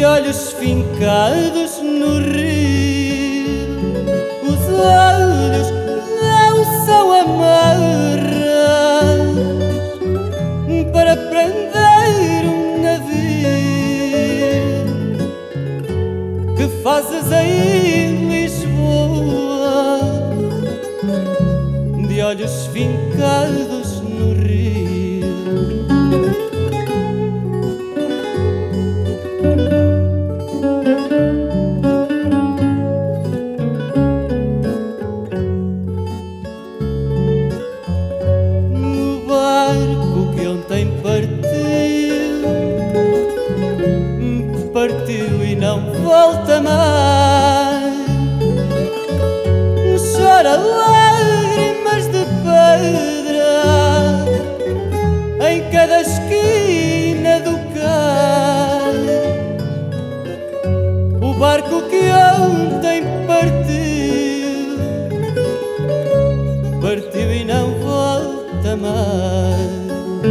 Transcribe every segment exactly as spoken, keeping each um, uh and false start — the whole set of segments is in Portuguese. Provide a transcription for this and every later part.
de olhos fincados no rio. Os olhos não são amarras para prender um navio. Que fazes aí em Lisboa, de olhos fincados no rio? No barco que ontem partiu, partiu e não volta mais. Chora lágrimas de pedra em cada esquina do cais. O barco que ontem partiu, partiu e não volta mais.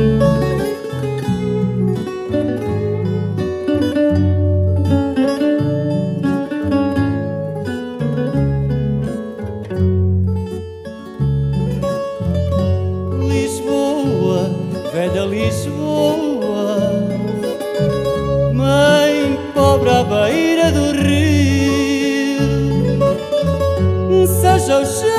Velha Lisboa, mãe pobre à beira do rio, seja o